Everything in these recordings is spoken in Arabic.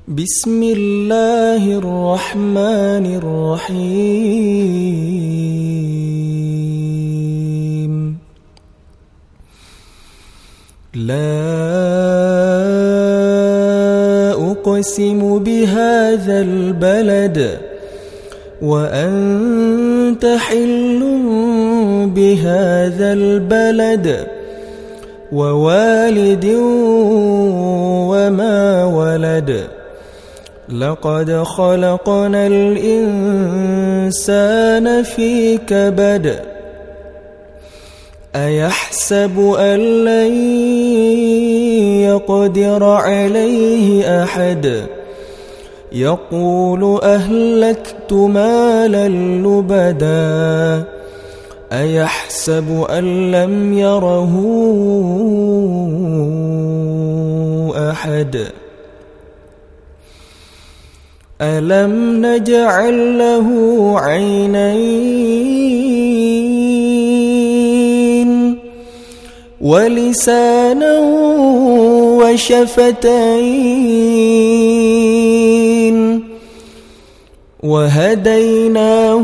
بسم الله الرحمن الرحيم. لا أقسم بهذا البلد وأنت حل بهذا البلد ووالد وما ولد. لقد خلقنا الإنسان في كبد. أيحسب أن لن يقدر عليه أحد. يقول أهلكت مالا لبدا. أيحسب أن لم يره أحد. ألم نجعل له عينين ولسانا وشفتين وهديناه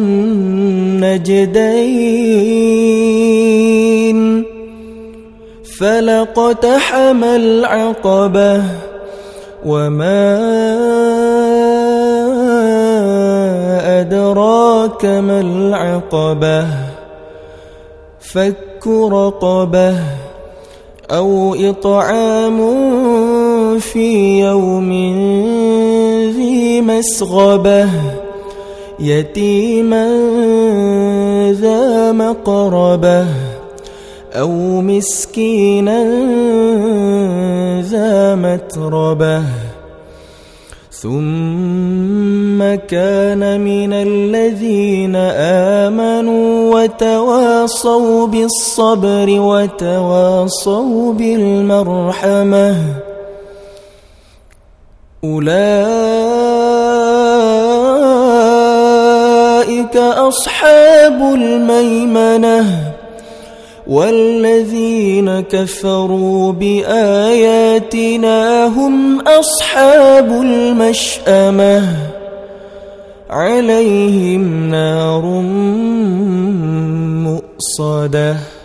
النجدين فلاقتحم العقبة وما أدراك ما العقبة. فك رقبة أو إطعام في يوم ذي مسغبة يتيما ذا مقربة أو مسكينا ذا متربة. ثم كان من الذين آمنوا وتواصوا بالصبر وتواصوا بالمرحمة. أولئك أصحاب الميمنة. والذين كفروا بآياتنا هم أصحاب المشأمة. عليهم نار مؤصدة.